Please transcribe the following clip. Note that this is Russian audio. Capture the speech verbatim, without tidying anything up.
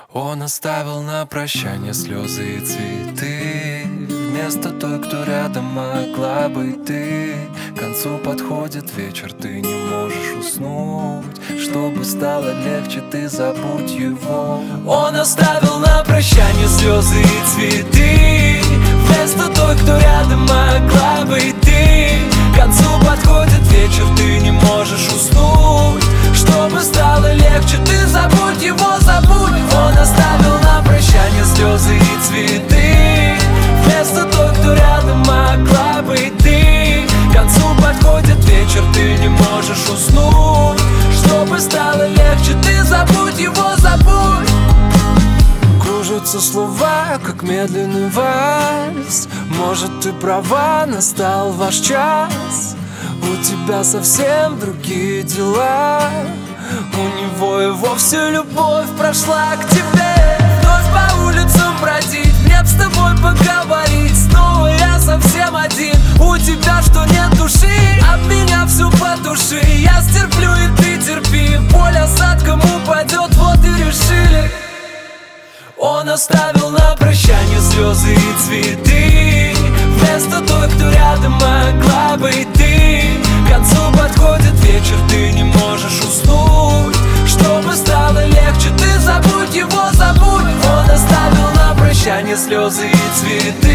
Он оставил на прощание слезы и цветы. Вместо той, кто рядом могла быть ты. К концу подходит вечер, ты не можешь уснуть. Чтобы стало легче, ты забудь его. Он оставил на прощание слезы и цветы. Вместо той, кто рядом могла быть ты. К концу подходит вечер, ты не можешь уснуть. Чтобы стало легче, ты забудь его, забудь. Он оставил на прощание слезы и цветы. Вместо той, кто рядом могла быть ты. К концу подходит вечер, ты не можешь уснуть. Чтобы стало легче, ты забудь его, забудь. Кружатся слова, как медленный вальс. Может, ты права, настал ваш час. У тебя совсем другие дела. У него и вовсе любовь прошла к тебе. Вновь по улицам бродить, мне б с тобой поговорить. Снова я совсем один, у тебя что, нет души? Об меня всю потуши, я стерплю и ты терпи. Боль осадком упадет, вот и решили. Он оставил на прощание слезы и цветы. Вместо той, кто рядом могла быть ты. К концу подходит вечер, ты не можешь уснуть. Чтобы стало легче, ты забудь его, забудь. Он оставил на прощание слезы и цветы.